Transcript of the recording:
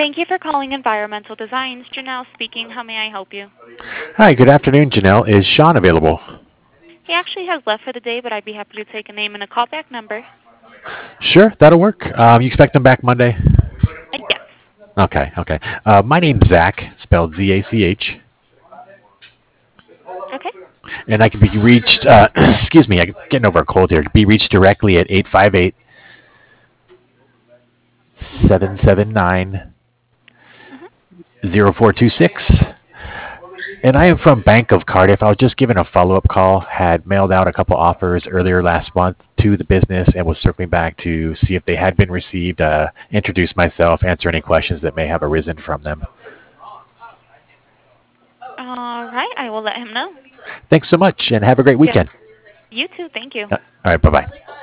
Thank you for calling Environmental Designs. Janelle speaking. How may I help you? Hi, good afternoon, Janelle. Is Sean available? He actually has left for the day, but I'd be happy to take a name and a callback number. Sure, that'll work. You expect him back Monday? Yes. Okay. My name's Zach, spelled Zach, Okay. and I can be reached, excuse me, I'm getting over a cold here, be reached directly at 858 779 Hmm. 0426. And I am from Bank of Cardiff. I was just given a follow up call, had mailed out a couple offers earlier last month to the business, and was circling back to see if they had been received, introduce myself, answer any questions that may have arisen from them. All right. I will let him know. Thanks so much, and have a great Yes. weekend. You too. Thank you. All right, bye bye.